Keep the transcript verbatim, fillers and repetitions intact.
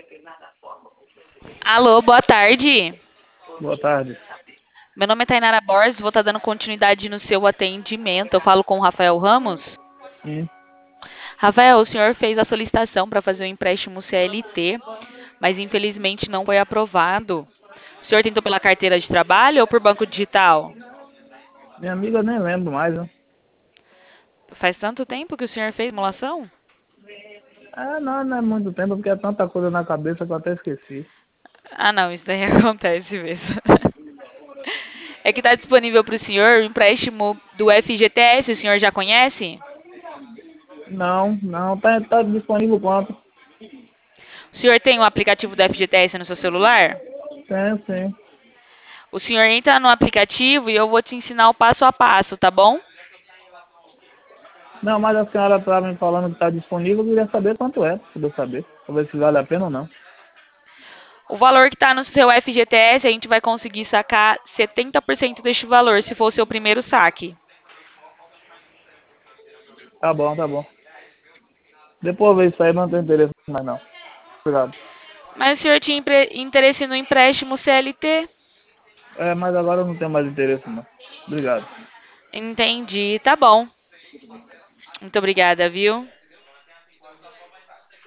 Alô, boa tarde. Boa tarde. Meu nome é Tainara Borges, vou estar dando continuidade no seu atendimento. Eu falo com o Rafael Ramos. Sim. Rafael, o senhor fez a solicitação para fazer um empréstimo C L T, mas infelizmente não foi aprovado. O senhor tentou pela carteira de trabalho ou por banco digital? Minha amiga eu nem lembro mais, né? Faz tanto tempo que o senhor fez simulação? Ah, não, não é muito tempo, porque é tanta coisa na cabeça que eu até esqueci. Ah, não, isso daí acontece mesmo. É que está disponível para o senhor o empréstimo do F G T S, o senhor já conhece? Não, não, tá, tá disponível quanto? O senhor tem o aplicativo do F G T S no seu celular? Tem, sim. O senhor entra no aplicativo e eu vou te ensinar o passo a passo, tá bom? Não, mas a senhora estava me falando que tá disponível, eu queria saber quanto é, pra poder saber. Pra ver se vale a pena ou não. O valor que está no seu F G T S, a gente vai conseguir sacar setenta por cento deste valor, se for o seu primeiro saque. Tá bom, tá bom. Depois eu vejo isso aí, não tem interesse mais não. Obrigado. Mas o senhor tinha empre- interesse no empréstimo C L T? É, mas agora eu não tenho mais interesse não. Obrigado. Entendi, tá bom. Muito obrigada, viu?